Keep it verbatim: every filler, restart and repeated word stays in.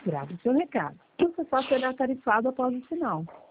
Grave o seu recado. Você só será tarifado após o sinal.